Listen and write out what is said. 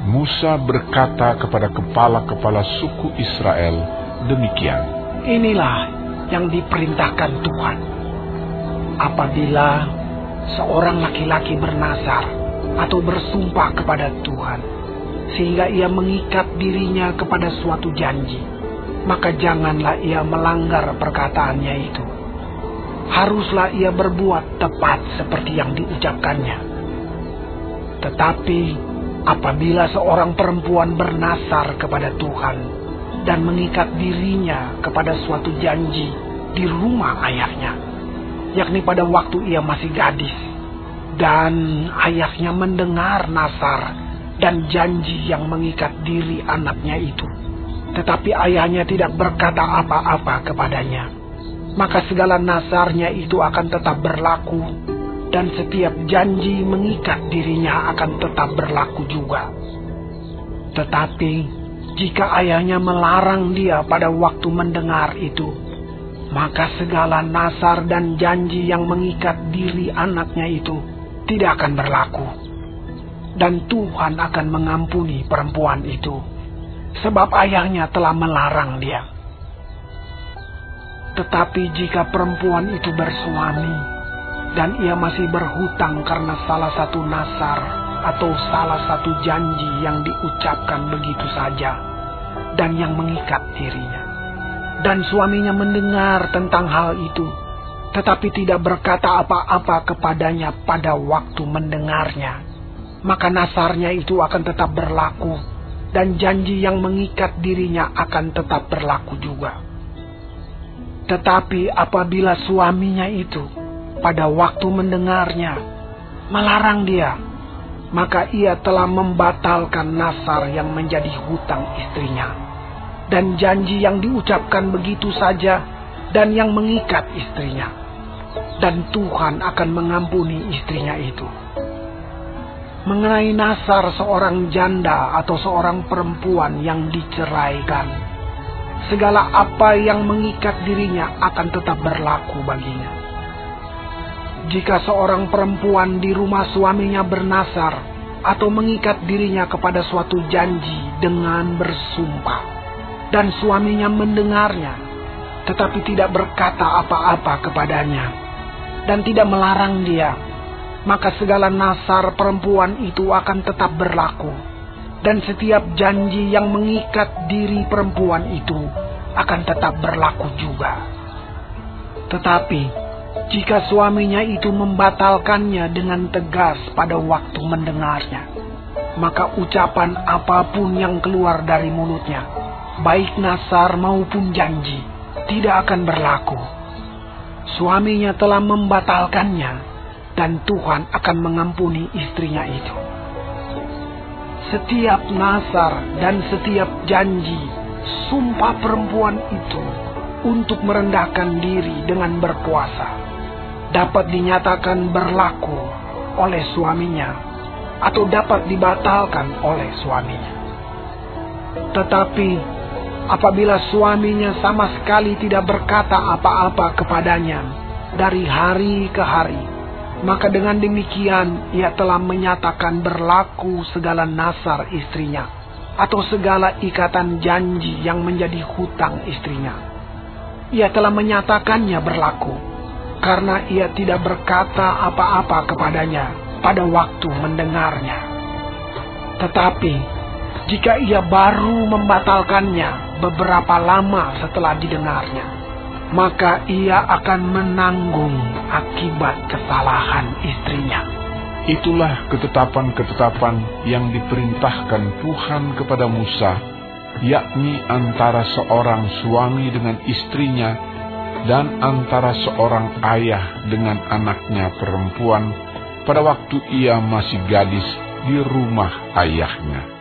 Musa berkata kepada kepala-kepala suku Israel demikian, "Inilah yang diperintahkan Tuhan. Apabila seorang laki-laki bernazar atau bersumpah kepada Tuhan, sehingga ia mengikat dirinya kepada suatu janji, maka janganlah ia melanggar perkataannya itu. Haruslah ia berbuat tepat seperti yang diucapkannya. Tetapi apabila seorang perempuan bernazar kepada Tuhan dan mengikat dirinya kepada suatu janji di rumah ayahnya, yakni pada waktu ia masih gadis, dan ayahnya mendengar nazar dan janji yang mengikat diri anaknya itu, tetapi ayahnya tidak berkata apa-apa kepadanya, maka segala nazarnya itu akan tetap berlaku, dan setiap janji mengikat dirinya akan tetap berlaku juga. Tetapi jika ayahnya melarang dia pada waktu mendengar itu, maka segala nazar dan janji yang mengikat diri anaknya itu tidak akan berlaku. Dan Tuhan akan mengampuni perempuan itu, sebab ayahnya telah melarang dia. Tetapi jika perempuan itu bersuami, dan ia masih berhutang karena salah satu nazar atau salah satu janji yang diucapkan begitu saja, dan yang mengikat dirinya, dan suaminya mendengar tentang hal itu, tetapi tidak berkata apa-apa kepadanya pada waktu mendengarnya, maka nazarnya itu akan tetap berlaku, dan janji yang mengikat dirinya akan tetap berlaku juga. Tetapi apabila suaminya itu pada waktu mendengarnya melarang dia, maka ia telah membatalkan nazar yang menjadi hutang istrinya, dan janji yang diucapkan begitu saja, dan yang mengikat istrinya, dan Tuhan akan mengampuni istrinya itu. Mengenai nazar seorang janda atau seorang perempuan yang diceraikan, segala apa yang mengikat dirinya akan tetap berlaku baginya. Jika seorang perempuan di rumah suaminya bernazar atau mengikat dirinya kepada suatu janji dengan bersumpah, dan suaminya mendengarnya, tetapi tidak berkata apa-apa kepadanya, dan tidak melarang dia, maka segala nazar perempuan itu akan tetap berlaku, dan setiap janji yang mengikat diri perempuan itu akan tetap berlaku juga. Tetapi jika suaminya itu membatalkannya dengan tegas pada waktu mendengarnya, maka ucapan apapun yang keluar dari mulutnya, baik nazar maupun janji, tidak akan berlaku. Suaminya telah membatalkannya, dan Tuhan akan mengampuni istrinya itu. Setiap nazar dan setiap janji sumpah perempuan itu untuk merendahkan diri dengan berpuasa dapat dinyatakan berlaku oleh suaminya atau dapat dibatalkan oleh suaminya. Tetapi apabila suaminya sama sekali tidak berkata apa-apa kepadanya dari hari ke hari, maka dengan demikian ia telah menyatakan berlaku segala nazar istrinya atau segala ikatan janji yang menjadi hutang istrinya. Ia telah menyatakannya berlaku, karena ia tidak berkata apa-apa kepadanya pada waktu mendengarnya. Tetapi jika ia baru membatalkannya beberapa lama setelah didengarnya, maka ia akan menanggung akibat kesalahan istrinya. Itulah ketetapan-ketetapan yang diperintahkan Tuhan kepada Musa, yakni antara seorang suami dengan istrinya, dan antara seorang ayah dengan anaknya perempuan pada waktu ia masih gadis di rumah ayahnya.